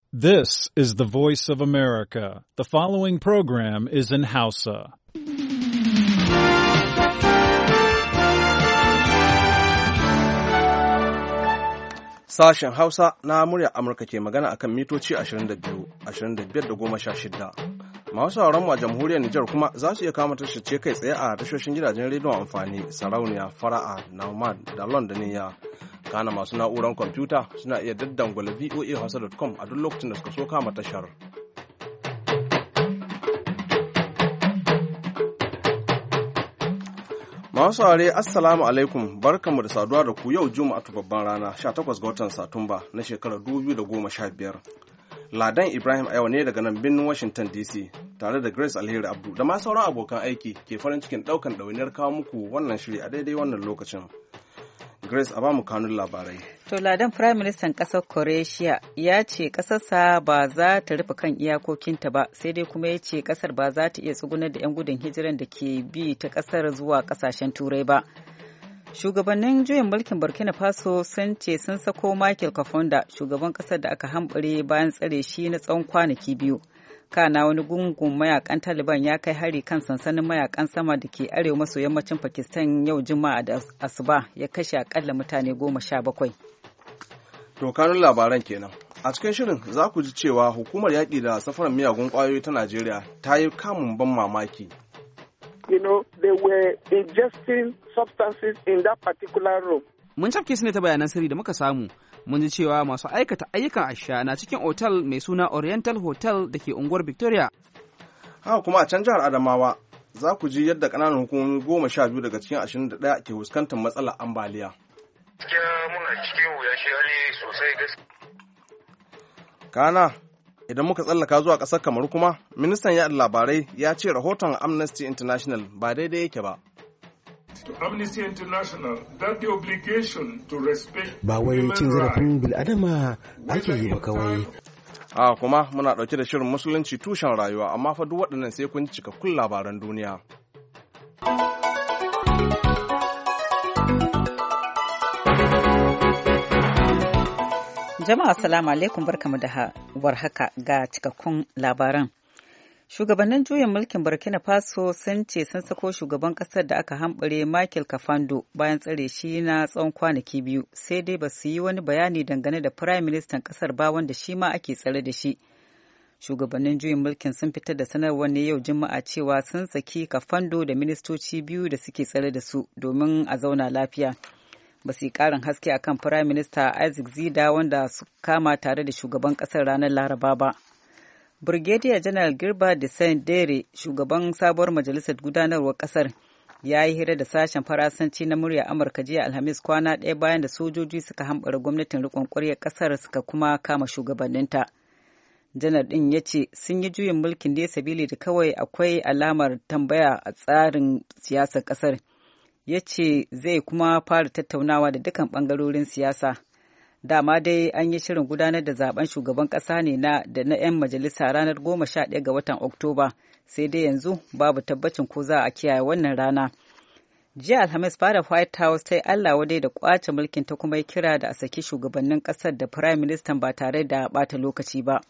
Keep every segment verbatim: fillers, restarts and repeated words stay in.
This is the voice of America. The following program is in Hausa. Sashen Hausa na murya Amurka ke magana akan mitoci ashirin da biyu, ashirin da biyar da goma sha shida. Masu sauran mu a jamhuriyar Nijar kuma za su iya kama tashar kai tsaye a tashoshin gidajen rediyon amfani, sarauniya, fara'a, nomad da londoniya. Kana masu na'urar kwamfuta suna iya daddangwala v o a hausa dot com a duk lokacin da suka so kama tashar. Masu saurare assalamu alaikum, barkanmu da saduwa da ku yau Juma'atu babban rana sha takwas ga watan Satumba na shekarar dubu biyu da goma sha biyar. Ladan Ibrahim a yau ne daga nan birnin Washington D C tare da Grace Alheri Abdu da ma sauran abokan aiki ke farin cikin daukan ɗawainiyar kawo muku wannan shiri a daidai wannan lokacin. Grace a bamu kanun labarai. To Ladan Prime Minister ƙasar Croatia ya ce ƙasarsa ba za ta rufe kan iyakokinta ba, sai dai kuma ya ce ƙasar ba za ta iya tsugunar da 'yan gudun hijiran da ke bi ta ƙasar zuwa ƙasashen Turai ba. Shugabannin juyin mulkin Burkina Faso sun ce sun sako Michael Kafonda, shugaban ƙasar da aka hambare bayan tsare shi na tsawon kwanaki biyu. Kana wani gungun mayakan Taliban ya kai hari kan sansanin mayakan sama da ke arewa maso yammacin Pakistan yau Juma'a da Asuba, ya kashe akalla mutane goma sha bakwai. To kanun labaran kenan. A cikin shirin za ku ji cewa hukumar yaƙi da safarar miyagun ƙwayoyi ta Najeriya ta yi kamun ban mamaki. You know, they were ingesting substances in that particular room. Mun cafke su ne ta bayanan sirri da muka samu. Mun ji cewa masu aikata ayyukan asha na cikin otal mai suna Oriental Hotel da ke unguwar Victoria. Haka kuma a can jihar Adamawa za ku ji yadda ƙananan hukumomi goma sha biyu daga cikin ashirin da ɗaya ke fuskantar matsalar ambaliya. Gaskiya muna cikin wuya shi hali sosai gaskiya. Kana idan muka tsallaka zuwa ƙasar Kamaru kuma, ministan yaɗa labarai ya ce rahoton Amnesty International ba daidai yake ba. To Amnesty International that the obligation to respect ba wai cin zarafin bil'adama ake yi ba kawai. A kuma muna ɗauke da shirin musulunci tushen rayuwa, amma fa duk waɗannan sai kun ji cikakkun labaran duniya. Jama'a assalamu alaikum, barkamu da warhaka ga cikakkun labaran. Shugabannin juyin mulkin Burkina Faso sun ce sun sako shugaban kasar da aka hambare Michael Kafando bayan tsare shi na tsawon kwanaki biyu, sai dai ba su yi wani bayani dangane da Prime Minister kasar ba wanda shi ma ake tsare da shi. Shugabannin juyin mulkin sun fitar da sanarwar ne yau Juma'a cewa sun saki Kafando da ministoci biyu da suke tsare da su domin a zauna lafiya. Ba su yi ƙarin haske akan Prime Minister Isaac Zida wanda su kama tare da shugaban kasar ranar Laraba ba. Brigadier General Girba de Saint-Dere, shugaban sabuwar majalisar gudanarwar kasar, ya yi hira da sashen Faransanci na murya Amurka jiya Alhamis kwana ɗaya bayan da sojoji suka hambara gwamnatin riƙon ƙwaryar kasar suka kuma kama shugabanninta. Janar ɗin ya ce sun yi juyin mulkin ne sabili da kawai akwai alamar tambaya a tsarin siyasar kasar. Ya ce zai kuma fara tattaunawa da dukkan ɓangarorin siyasa. Dama dai an yi shirin gudanar da zaben shugaban ƙasa ne na da na 'yan majalisa ranar goma sha ɗaya ga watan Oktoba, sai dai yanzu babu tabbacin ko za a kiyaye wannan rana. Jiya Alhamis fada White House ta yi Allah wadai da kwace mulkin ta kuma yi kira da a saki shugabannin ƙasar da Prime Minister ba tare da ɓata lokaci ba.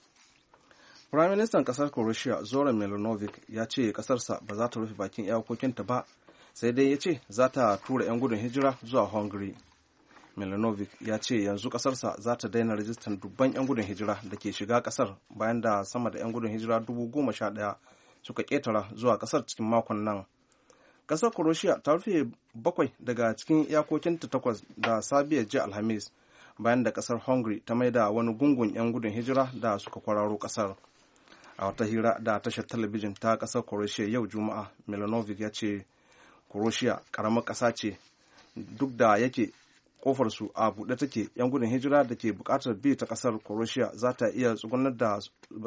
Prime Minister ƙasar Croatia Zoran Milanovic ya ce ƙasarsa ba za ta rufe bakin iyakokinta ba, sai dai ya ce za ta tura 'yan gudun hijira zuwa Hungary. Milanovic ya ce yanzu kasarsa za ta daina rajistan dubban 'yan gudun hijira da ke shiga kasar bayan da sama da 'yan gudun hijira dubu goma sha ɗaya suka ƙetara zuwa kasar cikin makon nan. Kasar Croatia ta rufe bakwai daga cikin iyakokinta takwas da sabiyar jiya Alhamis bayan da kasar Hungary ta maida wani gungun 'yan gudun hijira da suka kwararo kasar. A wata hira da tashar talabijin ta kasar Croatia yau Juma'a, Milanovic ya ce Croatia karamar ƙasa ce duk da yake kofar su a buɗe take, 'yan gudun hijira da ke buƙatar bi ta ƙasar Croatia za ta iya tsugunar da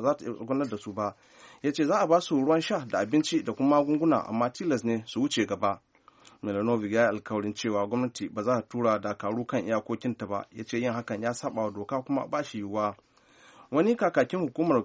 su ba. Ya ce za a ba su ruwan sha da abinci da kuma magunguna, amma tilas ne su wuce gaba. Milanovic ya yi alkawarin cewa gwamnati ba za ta tura dakaru kan iyakokinta ba. Ya ce yin hakan ya saba wa doka kuma ba shi yiwuwa. Wani kakakin hukumar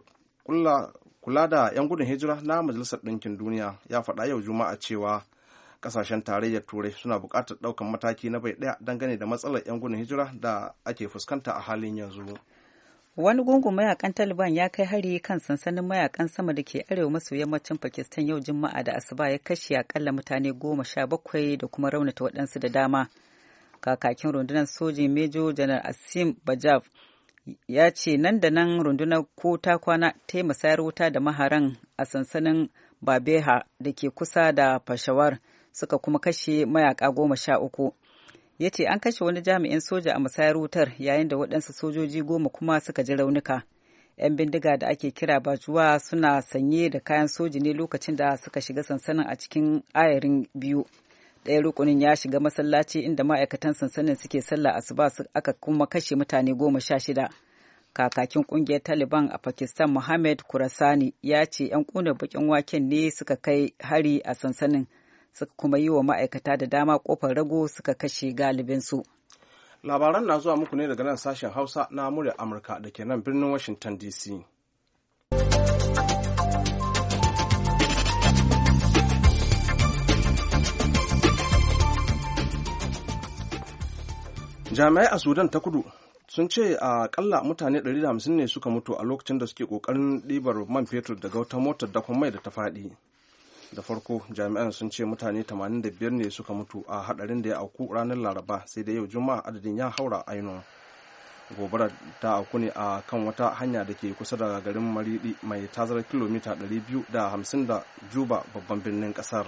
kula da 'yan gudun hijira na Majalisar Ɗinkin Duniya ya faɗa yau Juma'a cewa kasashen tarayyar turai suna buƙatar ɗaukar mataki na bai ɗaya dangane da matsalar 'yan gudun hijira da ake fuskanta a halin yanzu. Wani gungun mayakan Taliban ya kai hari kan sansanin mayakan sama da ke arewa maso yammacin Pakistan yau Juma'a da Asuba ya kashe akalla mutane goma sha bakwai da kuma raunata waɗansu da dama. Kakakin rundunar sojin Mejo Janar Asim Bajav ya ce nan da nan rundunar ko ta kwana ta yi musayar wuta da maharan a sansanin Babeha da ke kusa da Peshawar suka kuma kashe mayaka goma sha uku. Ya ce an kashe wani jami'in soja a musayar wutar yayin da waɗansu sojoji goma kuma suka ji raunuka. 'Yan bindiga da ake kira bajuwa suna sanye da kayan soji ne lokacin da suka shiga sansanin a cikin ayarin biyu. Ɗaya rukunin ya shiga masallaci inda ma'aikatan sansanin suke sallah asuba aka kuma kashe mutane goma sha shida. Kakakin ƙungiyar Taliban a Pakistan Mohammed Kurasani ya ce 'yan ƙunar bakin waken ne suka kai hari a sansanin. Suka kuma yi wa ma'aikata da dama kofar rago suka kashe galibinsu. Labaran na zuwa muku ne daga nan sashen Hausa na muryar Amurka da ke nan birnin Washington D C. Jami'ai a Sudan ta kudu sun ce a kalla mutane ɗari da hamsin ne suka mutu a lokacin da suke ƙoƙarin ɗibar man fetur daga wata motar dakon mai da ta faɗi. Da farko jami'an sun ce mutane tamanin da biyar ne suka mutu a hadarin da ya auku ranar Laraba, sai da yau Juma'a adadin ya haura ainun. Gobarar ta auku ne a kan wata hanya da ke kusa da garin Maridi mai tazarar kilomita ɗari biyu da hamsin da Juba, babban birnin kasar.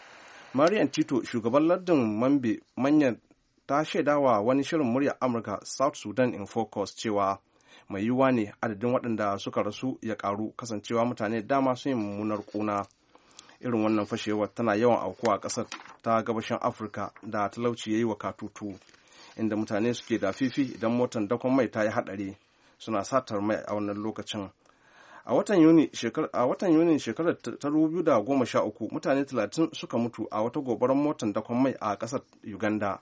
Marian Tito, shugaban lardin Mambe manyan, ta shaidawa wani shirin muryar Amurka South Sudan in Focus cewa mai yiwuwa ne adadin waɗanda suka rasu ya karu, kasancewa mutane dama sun yi mummunar ƙuna. Irin wannan fashewar tana yawan aukuwa a ƙasar ta gabashin Afirka da talauci ya yi wa katutu, inda mutane suke da fifi idan motar dakon mai ta yi haɗari suna satar mai a wannan lokacin. A watan Yuni shekarar ta dubu biyu da goma sha uku mutane talatin suka mutu a wata gobarar motar dakon mai a ƙasar Uganda.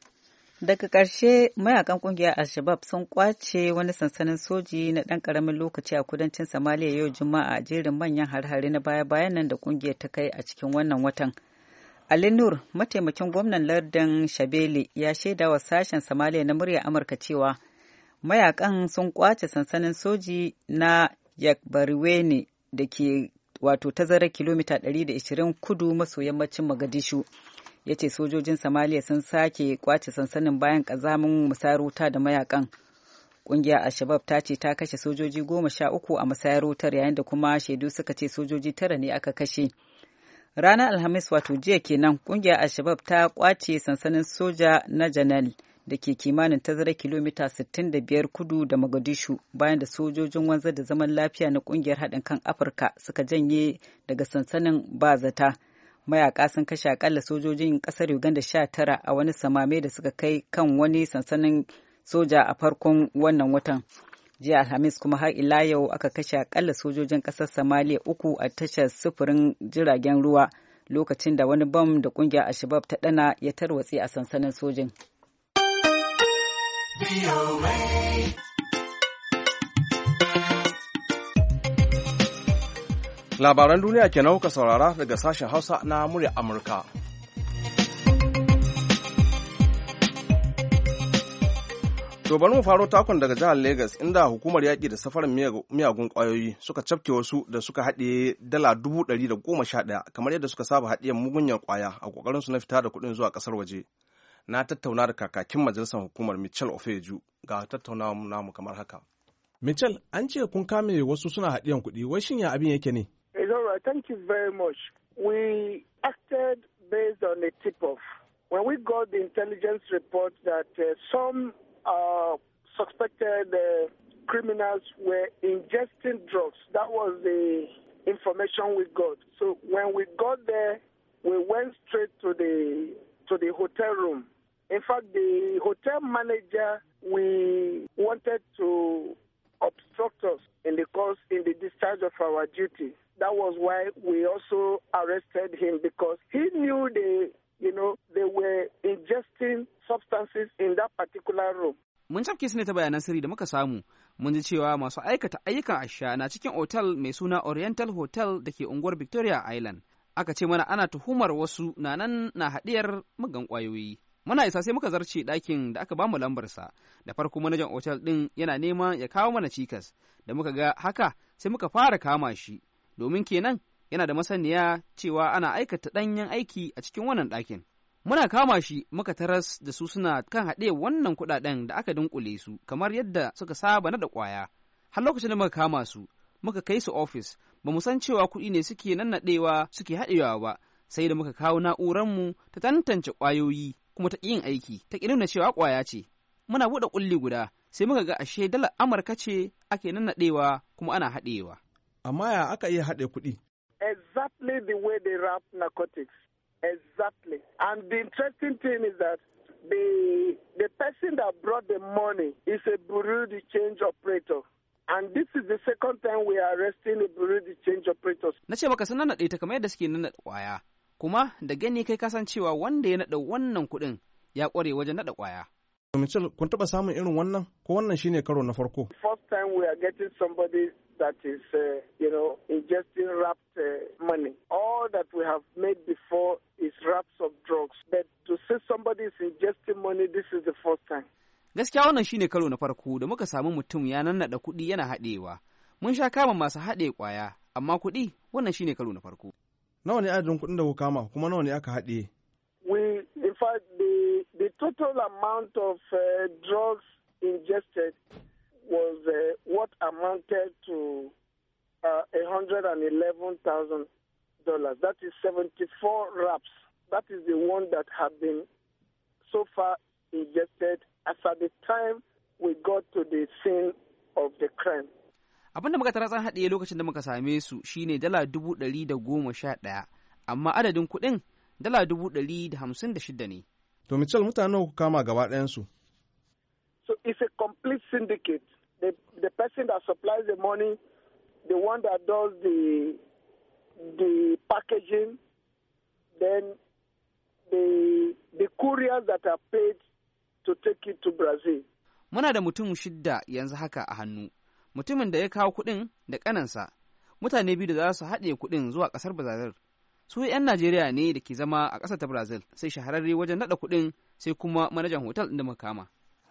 Daga ƙarshe mayakan ƙungiyar Al-Shabaab sun kwace wani sansanin soji na ɗan ƙaramin lokaci a kudancin Somalia yau Juma'a a jerin manyan har-hare na baya-bayan nan da ƙungiyar ta kai a cikin wannan watan. Ali Nur, mataimakin gwamnan lardin Shabele, ya shaida wa sashen Somalia na murya Amurka cewa mayakan sun kwace sansanin soji na Yakbariwene da ke wato tazarar kilomita ɗari da ashirin kudu maso yammacin Mogadishu. Ya ce sojojin Somalia sun sake kwace sansanin bayan kazamin musayar wuta da mayakan. Ƙungiyar Al-Shabaab ta ce ta kashe sojoji goma sha uku a musayar wutar, yayin da kuma shaidu suka ce sojoji tara ne aka kashe. Ranar Alhamis wato jiya kenan ƙungiyar Al-Shabaab ta kwace sansanin soja na Janal da ke kimanin tazarar kilomita sittin da biyar kudu da Mogadishu, bayan da sojojin wanzar da zaman lafiya na ƙungiyar haɗin kan Afirka suka janye daga sansanin ba zata. Mayaka sun kashe akalla sojojin kasar Uganda sha tara a wani samame da suka kai kan wani sansanin soja a farkon wannan watan. Jiya Alhamis kuma har ila yau aka kashe akalla sojojin kasar Somalia uku a tashar sufurin jiragen ruwa lokacin da wani bam da kungiyar Al-Shabaab ta dana ya tarwatse a sansanin sojin. Labaran duniya kenan kuka saurara daga sashen Hausa na muryar Amurka. To bari mu faro takon daga jihar Legas, inda hukumar yaƙi da safarin miyagun ƙwayoyi suka cafke wasu da suka haɗe dala dubu ɗari da goma sha ɗaya, kamar yadda suka saba haɗiyan mugunyan ƙwaya a ƙoƙarin su na fita da kuɗin zuwa ƙasar waje. Na tattauna da kakakin majalisar hukumar Mitchell Ofeju, ga tattaunawa namu kamar haka. Mitchell, an ce kun kame wasu suna haɗiyan kuɗi, wai shin ya abin yake ne? It's all right. Thank you very much. We acted based on a tip-off. When we got the intelligence report that uh, some uh, suspected uh, criminals were ingesting drugs, that was the information we got. So when we got there, we went straight to the to the hotel room. In fact, the hotel manager, we wanted to obstruct us in the course in the discharge of our duty. That was why we also arrested him, because he knew they, you know, they were ingesting substances in that particular room. Mun cafke su ne ta bayanan sirri da muka samu. Mun ji cewa masu aikata ayyukan asha na cikin otal mai suna Oriental Hotel da ke unguwar Victoria Island. Aka ce mana ana tuhumar wasu na nan na haɗiyar mugan ƙwayoyi. Muna isa sai muka zarce ɗakin da aka bamu lambarsa. Da farko manajan otal ɗin yana neman ya kawo mana cikas. Da muka ga haka sai muka fara kama shi. Domin kenan yana da masaniya cewa ana aikata ɗanyen aiki a cikin wannan ɗakin. Muna kama shi muka taras da su suna kan haɗe wannan kuɗaɗen da aka dunkule su kamar yadda suka saba naɗa ƙwaya. Har lokacin da muka kama su, muka kai su ofis, ba mu san cewa kuɗi ne suke nannaɗewa suke haɗewa ba, sai da muka kawo na'uranmu ta tantance ƙwayoyi kuma ta yin aiki, ta ƙi nuna cewa ƙwaya ce. Muna buɗe ƙulli guda, sai muka ga ashe dalar Amurka ce ake nannaɗewa kuma ana haɗewa. Amma ya aka iya haɗe kuɗi? Exactly the way they wrap narcotics. Exactly. And the interesting thing is that the the person that brought the money is a bureau de change operator. And this is the second time we are arresting a bureau de change operators. Na ce maka sun nannaɗe ta kamar yadda suke nannaɗe ƙwaya. Kuma da gani kai kasancewa wanda ya naɗa wannan kuɗin ya ƙware wajen naɗa ƙwaya. Mitchell, kun taɓa samun irin wannan ko wannan shine karo na farko? First time we are getting somebody that is, uh, you know, ingesting wrapped uh, money. All that we have made before is wraps of drugs. But to say somebody is ingesting money, this is the first time. Gaskiya wannan shine karo na farko da muka samu mutum ya nannaɗa kuɗi yana haɗewa. Mun sha kama masu haɗe ƙwaya, amma kuɗi wannan shine karo na farko. Nawa ne adadin kuɗin da ku kama kuma nawa ne aka haɗe? We, in fact, the the total amount of uh, drugs ingested was uh, what amounted to uh, one hundred eleven thousand dollars. That is seventy-four wraps. That is the one that have been so far ingested as at the time we got to the scene of the crime. Abin da muka tara tsan haɗe lokacin da muka same su shine dala dubu ɗari da goma sha ɗaya, amma adadin kuɗin dala dubu ɗari da hamsin da shida ne. To Mitchell, mutanen ku kama gaba ɗayansu? So it's a complete syndicate. The, the person that supplies the money, the one that does the the packaging, then the the couriers that are paid to take it to Brazil. Muna da mutum shidda yanzu haka a hannu. Mutumin da ya kawo kuɗin da ƙanansa, mutane biyu da za su haɗe kuɗin zuwa ƙasar Brazil. Su 'yan Najeriya ne da ke zama a ƙasar ta Brazil, sai shahararre wajen naɗa kuɗin, sai kuma manajan hotel ɗin da muka kama.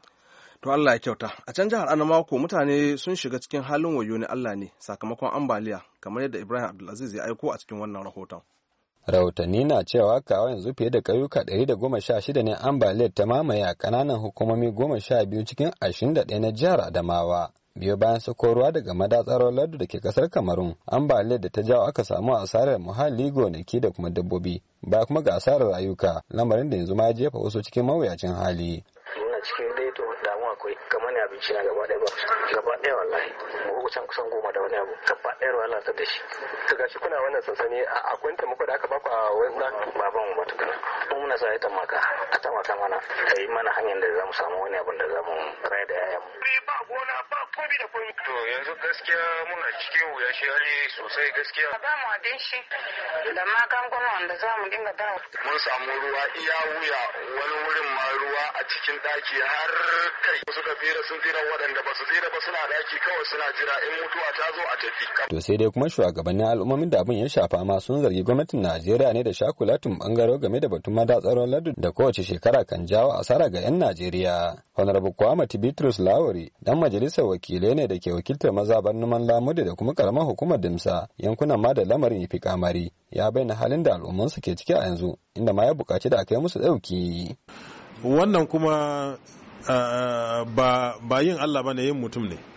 To Allah ya kyauta. A can jihar Adamawa ko mutane sun shiga cikin halin wayo ne Allah ne sakamakon ambaliya, kamar yadda Ibrahim Abdulaziz ya aiko a cikin wannan rahoton. Rahotanni na cewa kawo yanzu fiye da ƙauyuka ɗari da goma sha shida ne ambaliyar ta mamaye a ƙananan hukumomi goma sha biyu cikin ashirin da ɗaya na jihar Adamawa. Biyo bayan sako ruwa daga madatsar lardu da ke kasar Kamarun, ambaliyar da ta jawo aka samu asarar muhalli, gonaki da kuma dabbobi, ba kuma ga asarar rayuka, lamarin da yanzu ma ya jefa wasu cikin mawuyacin hali. Muna cikin dai to damuwa akwai kamar ne abinci na gaba ɗaya ba gaba ɗaya wallahi mu kusan kusan goma da wani abu gaba ɗaya ruwa Allah ta da shi. To gashi kuna wannan sansani akwai taimako da aka baku a wannan baban mu matukana. Mun muna sa ya tamaka a tamaka mana kai mana hanyar da zamu samu wani abin da zamu raya da yayan mu. Ba gona ba komi da komi. To yanzu gaskiya muna cikin wuya shi hali sosai gaskiya. Ba mu abinci da magunguna wanda za mu dinga dawo. Mun samu ruwa iya wuya wani wurin ma ruwa a cikin daki har kai. Suka tsira sun tsira waɗanda ba su tsira ba suna daki kawai suna jira in mutuwa ta zo a tafi. To sai dai kuma shugabannin al'ummomin da abin ya shafa ma sun zargi gwamnatin Najeriya ne da shakulatun bangaro game da batun madatsaron lardu da kowace shekara kan jawo asara ga 'yan Najeriya. Honorable Kwamati Bitrus Lawari dan majalisar wakilai ne da ke wakiltar mazabar Numan Lamudi da kuma karamar hukumar Dimsa, yankunan ma da lamarin yafi kamari, ya bayyana halin da al'umman su ke ciki a yanzu, inda ma ya buƙaci da aka yi musu ɗauki. Wannan kuma uh, ba, ba yin Allah ba ne, yin mutum ne.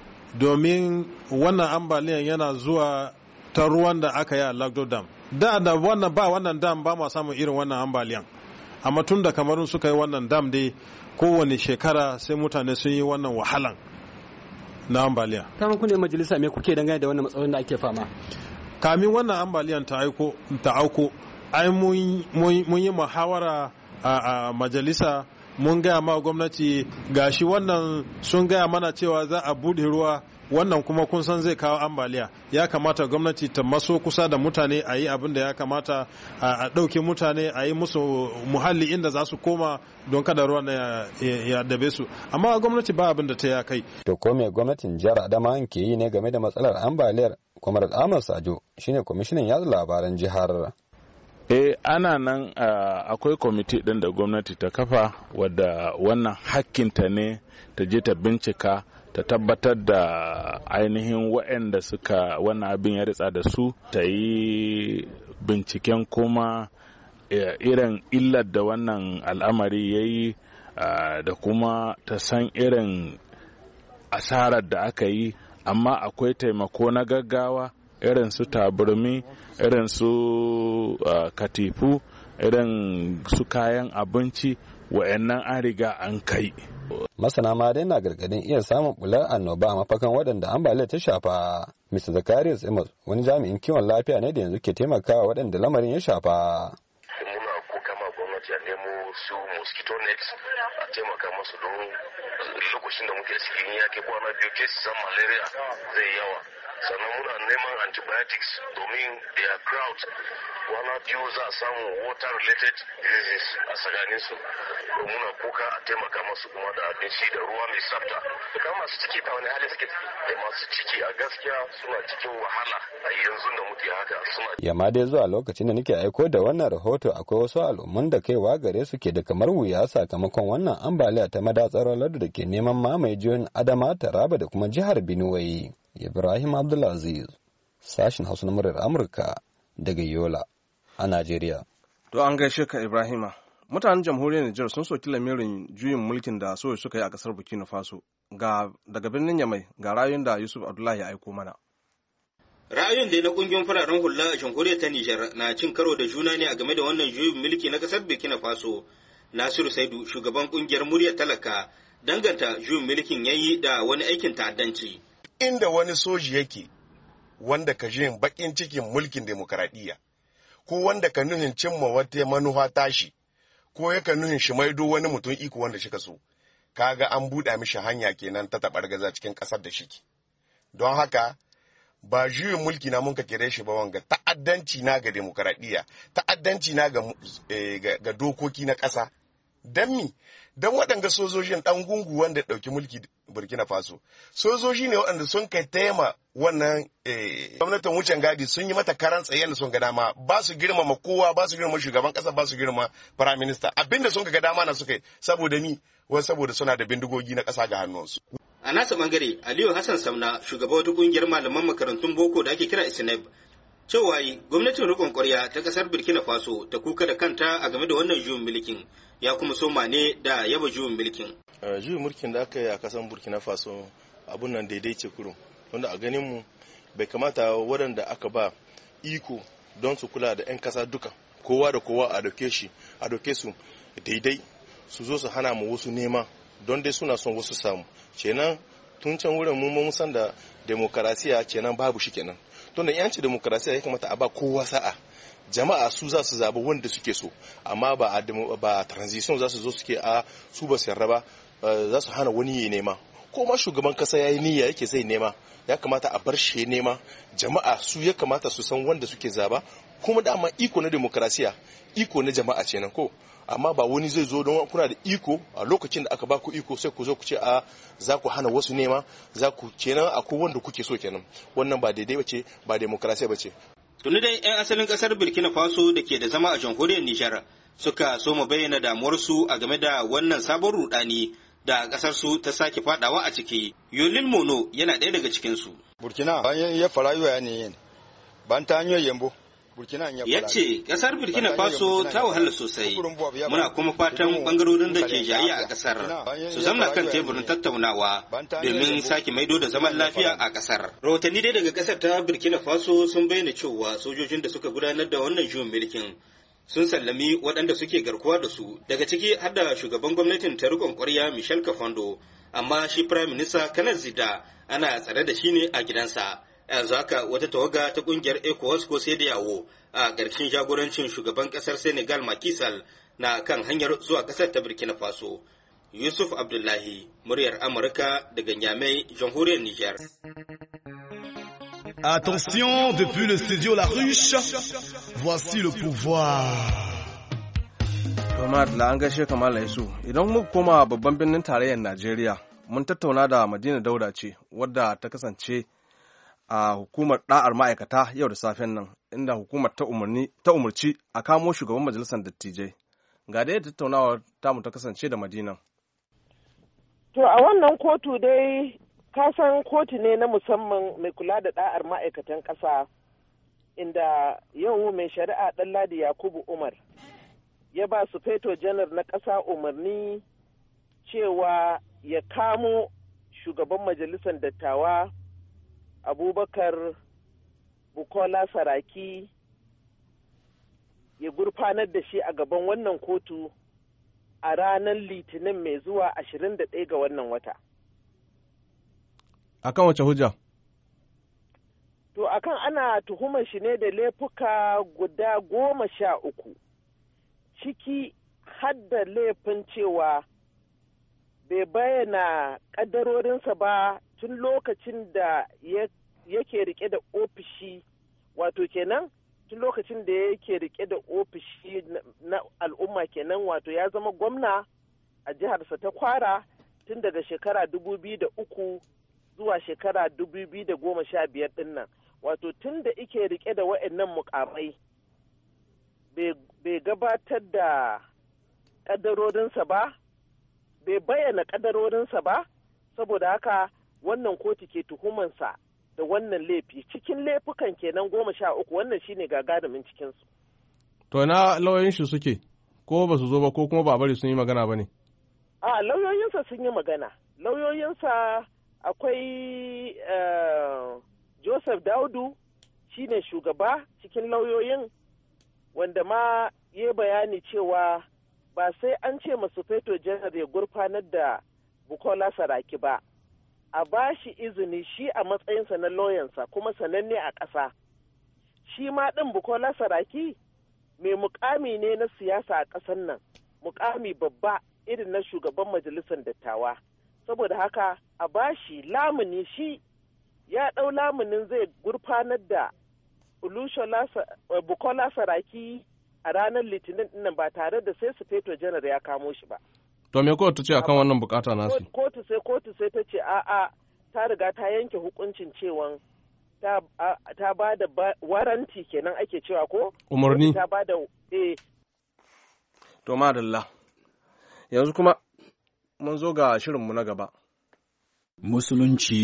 Domin wannan ambaliyan yana zuwa ta ruwan da aka yi a Lagdo Dam. Da da wannan ba wannan dam ba ma samun irin wannan ambaliyan. Amma tun da Kamarun suka yi wannan dam dai kowane shekara sai mutane sun yi wannan wahalan na ambaliya. Kamar ku ne majalisa me kuke dangane da wannan matsalolin da ake fama? Kamin wannan ambaliyan ta aiko ta auko, ai mun yi muhawara a majalisa, mun gaya ma gwamnati gashi wannan sun gaya mana cewa za a bude ruwa, wannan kuma kun san zai kawo ambaliya. Ya kamata gwamnati ta maso kusa da mutane a yi abin da ya kamata, a ɗauke mutane a yi musu muhalli inda za su koma don kada ruwan ya dabe su. Amma gwamnati ba abin da ta ya kai. To ko me gwamnatin jihar Adamawa ke yi ne game da matsalar ambaliyar? Kwamar Ahmad Sajo shine kwamishinan yatsa labaran jihar. Eh ana nan uh, akwai kwamiti ɗin da gwamnati ta kafa wadda wannan hakkinta ne ta je ta bincika ta tabbatar da ainihin waɗanda suka wannan abin ya ritsa da su ta yi binciken kuma irin illar da wannan al'amari ya yi da kuma ta san irin asarar da aka yi, amma akwai taimako na gaggawa irin su taburmi, irin su katifu, irin su kayan abinci wa'annan an riga an kai. Masana ma dai na gargadin iya samun bular annoba a mafakan waɗanda ambaliyar ta shafa. mister Zacharias Amos wani jami'in kiwon lafiya ne da yanzu ke taimakawa waɗanda lamarin ya shafa. Muna kuka ma gwamnati a nemo su mosquito nets a taimaka masu don lokacin da muke cikin yake kwana biyu cases malaria zai yawa. Sannan muna neman antibiotics domin their crowd kwana biyu za a samu water related diseases a tsakanin su. Muna kuka a taimaka masu kuma da abinci da ruwa mai tsafta. Kan masu ciki ta wani hali suke da masu ciki a gaskiya suna cikin wahala a yanzu da muke haka suna. Yamma dai zuwa lokacin da nake aiko da wannan rahoto akwai wasu al'ummun da kaiwa gare su ke da kamar wuya sakamakon wannan ambaliya ta madatsar lardu da ke neman mamaye jihohin Adama, Taraba da kuma jihar Benue. Ibrahim Abdulaziz, sashin Hausa na muryar Amurka daga Yola a Najeriya. To an gaishe ka Ibrahima. Mutanen jamhuriyar Nijar sun soki lamirin juyin mulkin da soja suka yi a kasar Burkina Faso. Ga daga birnin Yamai ga ra'ayoyin da Yusuf Abdullahi ya aiko mana. Ra'ayoyin da na kungiyoyin fararen hula a jamhuriyar ta Nijar na cin karo da juna ne a game da wannan juyin mulki na kasar Burkina Faso. Nasiru Saidu, shugaban kungiyar muryar talaka, danganta juyin mulkin yayi da wani aikin ta'addanci. Inda wani soji yake wanda ka jin bakin cikin mulkin demokaradiyya ko wanda ka nuhin cimma wata manufa tashi ko ya ka nuhin shi maido wani mutum iko wanda shi ka so, kaga an buɗa mishi hanya kenan ta taɓargaza cikin ƙasar da shike. Don haka ba juyin mulki na mun ka kire shi ba wanga ta'addanci na ga demokaradiyya, ta'addanci na ga, eh, ga, ga dokoki na ƙasa. Don mi, don waɗanda sojojin ɗan gungu wanda ɗauki mulki Burkina Faso, sojoji ne waɗanda sun kai tema wannan gwamnatin wucin gadi sun yi mata karan tsaye da sun ga dama, ba su girmama kowa, ba su girmama shugaban ƙasa, ba su girmama prime minister. Abinda sun ga dama na suka yi saboda mi, wai saboda suna da bindigogi na ƙasa ga hannunsu. A nasa bangare, Aliyu Hassan Samna, shugaba wata ƙungiyar malaman makarantun boko da ake kira Isneb, cewa yi gwamnatin riƙon ƙwarya ta ƙasar Burkina Faso ta kuka da kanta a game da wannan juyin mulkin. Ya kuma soma ne da yaba juyin mulkin. Juyin mulkin da aka yi a kasan Burkina Faso abun nan daidai ce kurum, wanda a ganin mu bai kamata waɗanda aka ba iko don su kula da 'yan kasa duka, kowa da kowa a dauke shi a dauke su daidai, su zo su hana mu wasu nema don dai suna son wasu samu. Kenan tun can wurin mun san da demokarasiya kenan babu shi kenan. Tunda yanci demokarasiya ya kamata a ba kowa sa'a. Jama'a su za su zaɓi wanda suke so, amma ba a ba transition za su zo suke a su ba su yarda ba, za su hana wani ya nema. Ko ma shugaban kasa ya yi niyya yake zai nema, ya kamata a bar shi nema. Jama'a su ya kamata su san wanda suke zaba, kuma dama iko na demokarasiya iko na jama'a ce nan ko, amma ba wani zai zo don kuna da iko a lokacin da aka ba ku iko sai ku zo ku ce a za ku hana wasu nema, za ku kenan akwai wanda kuke so kenan. Wannan ba daidai bace, ba demokarasiya bace. Tuni dai 'yan asalin ƙasar Burkina Faso da ke da zama a jamhuriyar Nijar suka so mu bayyana damuwarsu a game da wannan sabon rudani da ƙasarsu ta sake fadawa a ciki. Yolil Mono yana ɗaya daga cikinsu. Burkina bayan ya fara yiwa ne ban ta hanyoyin yambo. Ya ce ƙasar Burkina Faso ta wahala sosai, muna kuma fatan ɓangarorin da ke jayayya a ƙasar su zamna kan teburin tattaunawa domin sake maido da zaman lafiya a ƙasar. Rahotanni dai daga ƙasar ta Burkina Faso sun bayyana cewa sojojin da suka gudanar da wannan juyin mulkin sun sallami waɗanda suke garkuwa da su, daga ciki har da shugaban gwamnatin ta riƙon ƙwarya Michel Kafando, amma shi Firayim Minista Kanar Zida ana tsare da shi ne a gidansa. Yanzu haka wata tawaga ta kungiyar ECOWAS ko sai da yawo a ƙarshen jagorancin shugaban ƙasar Senegal Macky Sall na kan hanyar zuwa ƙasar ta Burkina Faso. Yusuf Abdullahi, muryar Amurka daga Niamey, jamhuriyar Nijar. Attention, depuis le studio La Ruche, voici le pouvoir. Tomar da an gaishe kamar Laisu, idan muka koma babban birnin tarayyar Najeriya, mun tattauna da Madina Dauda ce, wadda ta kasance a hukumar ɗa'ar ma'aikata yau da safen nan, inda hukumar ta umarci a kamo shugaban majalisar dattijai. Ga da yadda tattaunawar tamu ta kasance da Madina. To a wannan kotu dai kasan kotu ne na musamman mai kula da ɗa'ar ma'aikatan ƙasa, inda yau mai shari'a Ɗanladi Yakubu Umar ya ba su feto janar na ƙasa umarni cewa ya kamo shugaban majalisar dattawa Abubakar Bukola Saraki ya gurfanar da shi a gaban wannan kotu a ranar Litinin mai zuwa ashirin da ɗaya ga wannan wata. Akan wace hujja? To akan ana tuhumar shi ne da laifuka guda goma sha uku, ciki hadda laifin cewa bai bayyana ƙaddarorinsa ba tun lokacin da yake rike da ofishi, wato kenan tun lokacin da yake rike da ofishi na al'umma kenan, wato ya zama gwamna a jiharsa ta Kwara tun daga shekara dubu biyu da uku zuwa shekara dubu biyu da goma sha biyar ɗin nan. Wato tun da ike rike da wa'annan mukamai bai gabatar da ƙaddarorinsa ba, bai bayyana ƙaddarorinsa ba, saboda haka wannan kotu ke tuhumansa da wannan laifi. Cikin laifukan kenan goma sha uku, wannan shine gagarumin cikinsu. To na lauyoyin shi suke, ko ba su zo ba ko kuma ba bari sun yi magana ba ne? A lauyoyinsa sun yi magana. Lauyoyinsa akwai uh, Joseph Daudu shine shugaba cikin lauyoyin, wanda ma ya bayani cewa ba sai an ce masu feto janar ya gurfanar da Bukola Saraki ba, a ba shi izini shi a matsayinsa na lauyansa kuma sananne a ƙasa. Shi ma ɗin Bukola Saraki mai mukami ne na siyasa a ƙasar nan, mukami babba irin na shugaban majalisar dattawa. Saboda haka a ba shi lamuni, shi ya ɗau lamunin zai gurfanar da Bukola Saraki a ranar Litinin ɗinnan ba tare da sai Sufeto Janar ya kamo shi ba. To me kotu ce akan wannan bukata nasu? Kotu sai kotu sai ta ce a'a, ta riga ta yanke hukuncin cewa ta ta ba da waranti kenan ake cewa ko? Umarni. Ta ba da eh. To madalla. Yanzu kuma mun zo ga shirinmu na gaba. Musulunci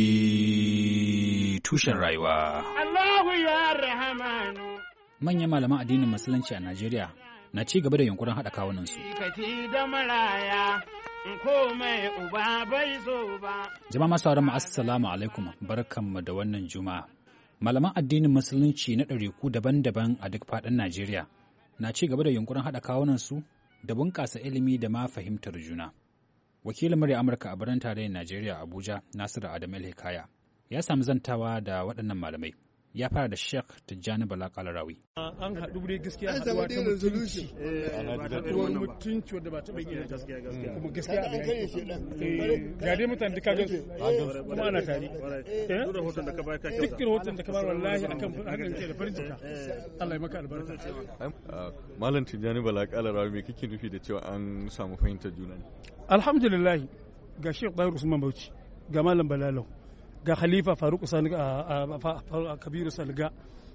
tushen rayuwa. Allahu ya rahamanu. Manyan malaman addinin Musulunci a Najeriya na ci gaba da yunkurin haɗa kawunansu. da maraya, komai uba bai so ba. Jama'a masu sauran mu assalamu alaikum, barkanmu da wannan juma'a. Malaman addinin Musulunci na ɗariku daban-daban a duk faɗin Najeriya na ci gaba da yunkurin haɗa kawunansu da bunƙasa ilimi da ma fahimtar juna. Wakilin murya Amurka a birnin tarayyar Najeriya Abuja, Nasiru Adamu El-Hikaya, ya sami zantawa da waɗannan malamai. Ya fara da Sheikh Tijjani Bala Kalarawi. An haɗu dai gaskiya haɗuwa ta mutunci. Haɗuwar mutunci wadda ba ta bai gina gaskiya gaskiya. Kuma gaskiya a bai ga dai mutane duka gansu kuma ana tare. Duk rahoton da ka bayar kake. Duk rahoton da ka bayar wallahi akan hakan ke da farin ciki. Allah ya maka albarka. Malam Tijjani Bala Kalarawi me kake nufi da cewa an samu fahimtar juna ne? Alhamdulillah ga Sheikh Bayar Usman Bauchi, ga Malam Balalau, ga Khalifa Faruk Sani a Kabiru Salga,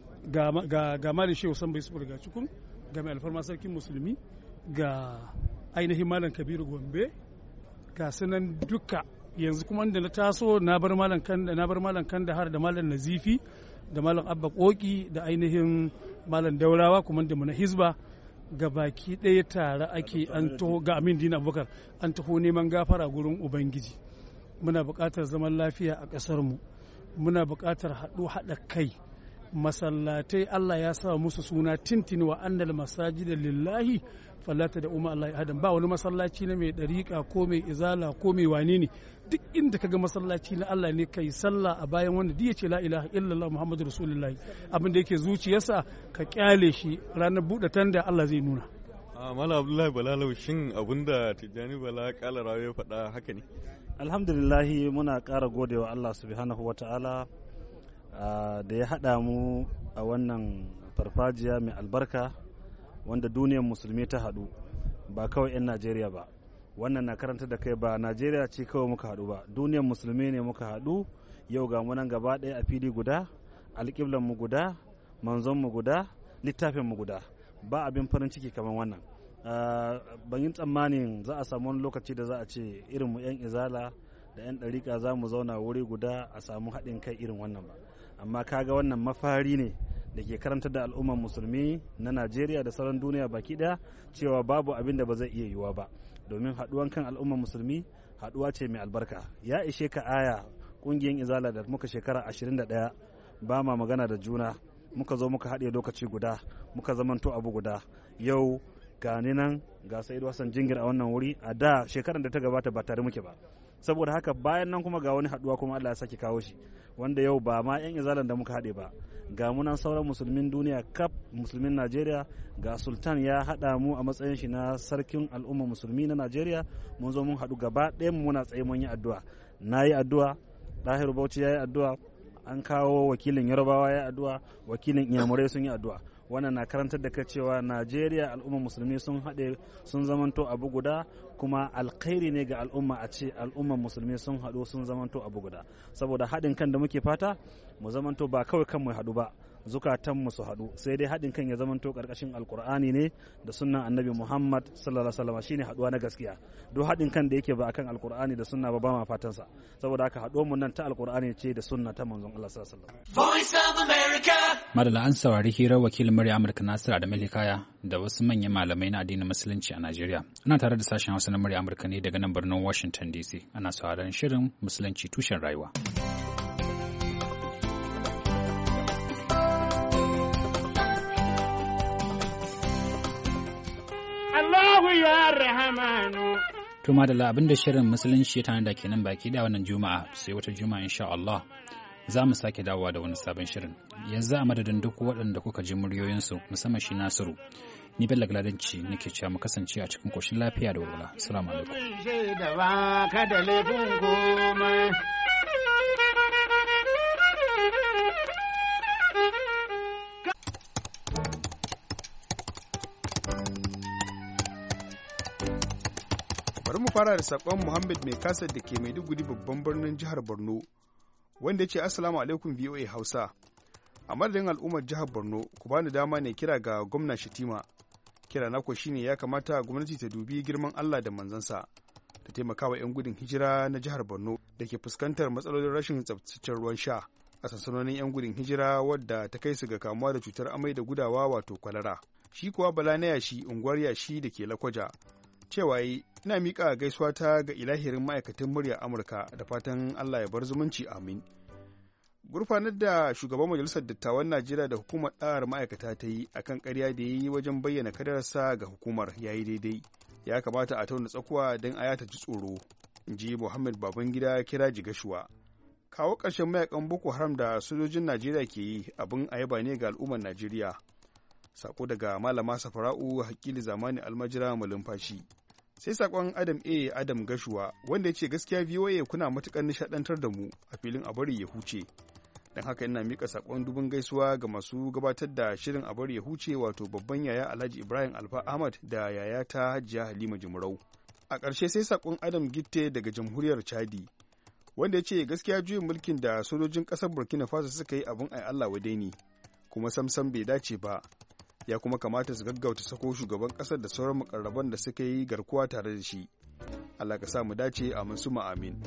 ga Malam Shehu Sambai Sufur ga Cikin, ga mai alfarma sarkin musulmi, ga ainihin Malam Kabiru Gombe, ga sunan duka yanzu kuma da na taso na bar Malam Kanda na bar Malam Kanda har da Malam Nazifi da Malam Abba Koki da ainihin Malam Daurawa kuma da mu na Hizba. Ga baki ɗaya tare ake an taho ga Amin Dina Abubakar an taho neman gafara gurin Ubangiji. Muna buƙatar zaman lafiya a ƙasarmu, muna buƙatar haɗu haɗa kai. Masallatai Allah ya sa musu suna tintini wa annal masajida lillahi fallata da umma Allah adam. Ba wani masallaci na mai ɗariƙa ko mai izala ko mai wane ne, duk inda kaga masallaci na Allah ne kai sallah a bayan wanda duk yace la ilaha illallah Muhammadu Rasulullah, abin da yake zuciyarsa ka kyale shi, ranar buɗe tanda Allah zai nuna. Malam Abdullahi Balalau, shin abinda Tijjani Bala Kalarawi ya faɗa haka ne? Alhamdulillahi muna ƙara godewa Allah subhanahu wa ta'ala da ya haɗa mu a wannan farfajiya mai albarka wanda duniyar musulmi ta haɗu, ba kawai 'yan Najeriya ba. Wannan na karanta da kai ba Najeriya ce kawai muka haɗu ba, duniyar musulmi ne muka haɗu yau ga munan gaba ɗaya a fili guda, alƙiblan mu guda, manzon mu guda, littafin mu guda. Ba abin farin ciki kamar wannan. Ban yi tsammanin za a samu wani lokaci da za a ce irin mu 'yan izala da 'yan ɗariƙa za mu zauna wuri guda a samu haɗin kai irin wannan ba. Amma kaga wannan mafari ne da ke karantar da al'ummar musulmi na Najeriya da sauran duniya baki ɗaya cewa babu abin da ba zai iya yiwuwa ba. Domin haɗuwan kan al'ummar musulmi haɗuwa ce mai albarka. Ya ishe ka aya ƙungiyar izala da muka shekara ashirin da ɗaya ba ma magana da juna, muka zo muka haɗe lokaci guda, muka zamanto abu guda. Yau gani nan ga Sa'idu Hassan Jingir a wannan wuri, a da shekarar da ta gabata ba tare muke ba. Saboda haka bayan nan kuma ga wani haɗuwa kuma Allah ya sake kawo shi, wanda yau ba ma 'yan izalan da muka haɗe ba, ga munan sauran musulmin duniya kaf, musulmin Najeriya, ga sultan ya haɗa mu a matsayin shi na sarkin al'umma musulmi na Najeriya. Mun zo mun haɗu gaba ɗayan mu muna tsaye mun yi addu'a. Na yi addu'a, Dahiru Bauchi ya yi addu'a, an kawo wakilin Yarbawa ya yi addu'a, wakilin Iyamurai sun yi addu'a. Wannan na karantar da ka cewa Najeriya al'umma musulmi sun haɗe sun zamanto abu guda, kuma alkhairi ne ga al'umma a ce al'umman musulmi sun haɗu sun zamanto abu guda. Saboda haɗin kan da muke fata mu zamanto ba kawai kan mu haɗu ba, zukatan mu su haɗu, sai dai haɗin kan ya zamanto ƙarƙashin alkur'ani ne da sunnan annabi Muhammad sallallahu alaihi wasallam, shine haɗuwa na gaskiya. Duk haɗin kan da yake ba akan alkur'ani da sunna ba ba ma fatan sa. Saboda haka haɗuwar mu nan ta alkur'ani ce da sunna ta manzon Allah sallallahu alaihi wasallam. Voice of America. Madalla, an saurari hirar wakilin murya Amurka Nasir Adamu Hikaya da wasu manyan malamai na addinin musulunci a Najeriya. Ana tare da sashen Hausa na murya Amurka ne daga nan birnin Washington D C. Ana sauraron shirin Musulunci tushen rayuwa. Allahu ya rahamanu. To madalla, abinda shirin Musulunci ya tanada kenan baki da wannan Juma'a, sai wata Juma'a insha Allah za mu sake dawowa da wani sabon shirin. Yanzu a madadin duk waɗanda kuka ji muryoyinsu, musamman shi Nasiru, ni Bello Gladanci nake cewa mu kasance a cikin koshin lafiya da walwala. Assalamu alaikum. Bari mu fara da sakon Muhammad Mai Kasar da ke Maiduguri babban birnin jihar Borno, wanda ya ce Assalamu alaikum V O A Hausa. A madadin al'ummar jihar Borno, ku bani dama ne kira ga gwamna Shatima. Kira nako shine ya kamata gwamnati ta dubi girman Allah da manzansa, ta taimakawa 'yan gudun hijira na jihar Borno da ke fuskantar matsalolin rashin tsabtataccen ruwan sha a sansanonin 'yan gudun hijira, wadda ta kai su ga kamuwa da cutar amai da gudawa wato kwalara. Shi kuwa Bala na yashi unguwar yashi da ke Lakwaja cewa yi ina miƙa gaisuwa ta ga ilahirin ma'aikatan murya Amurka da fatan Allah ya bar zumunci, amin. Gurfanar da shugaban majalisar dattawan Najeriya da hukumar ɗa'ar ma'aikata ta yi akan ƙarya da ya yi wajen bayyana kadararsa ga hukumar ya yi daidai. Ya kamata a tauna tsakuwa don aya ta ji tsoro, in ji Muhammad Babangida kira Jigashuwa. Kawo ƙarshen mayakan Boko Haram da sojojin Najeriya ke yi abin a yaba ne ga al'ummar Najeriya. Sako daga Malama Safara'u Hakili Zamani Almajira Malumfashi. Sai sakon Adam A. Adam Gashuwa wanda ya ce gaskiya V O A kuna matuƙar nishaɗantar da mu a filin a bari ya huce. Don haka ina mika sakon dubin gaisuwa ga masu gabatar da shirin a bari ya huce, wato babban yaya Alhaji Ibrahim Alfa Ahmad da yaya ta Hajiya Halima Jumrau. A ƙarshe sai sakon Adam Gitte daga Jamhuriyar Chadi wanda ya ce gaskiya juyin mulkin da sojojin ƙasar Burkina Faso suka yi abin ai Allah wadai ne, kuma samsam bai dace ba. Ya kuma kamata su gaggauta sako shugaban ƙasar da sauran mukarraban da suka yi garkuwa tare da shi. Allah ka sa mu dace, amin suma amin.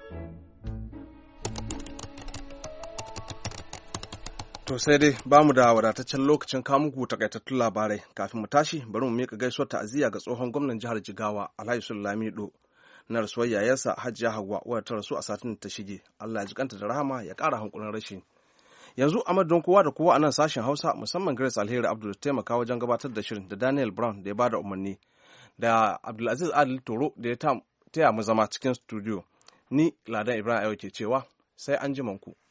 To sai dai ba mu da wadataccen lokacin kawo muku takaitattun labarai. Kafin mu tashi bari mu miƙa gaisuwar ta'aziyya ga tsohon gwamnan jihar Jigawa Alhaji Lamido na rasuwar yayarsa Hajiya Hauwa wadda ta rasu a satin da ta shige. Allah ya jikanta da rahama ya ƙara hankulin rashi. Yanzu a madadin kowa da kowa a nan sashen Hausa, musamman Grace Alheri Abdul taimaka wajen gabatar da shirin, da Daniel Brown da ya bada umarni, da Abdulaziz Adil Toro da ya taya mu zama cikin studio. Ni Ladan Ibrahim Ayo ke cewa sai an ji manku.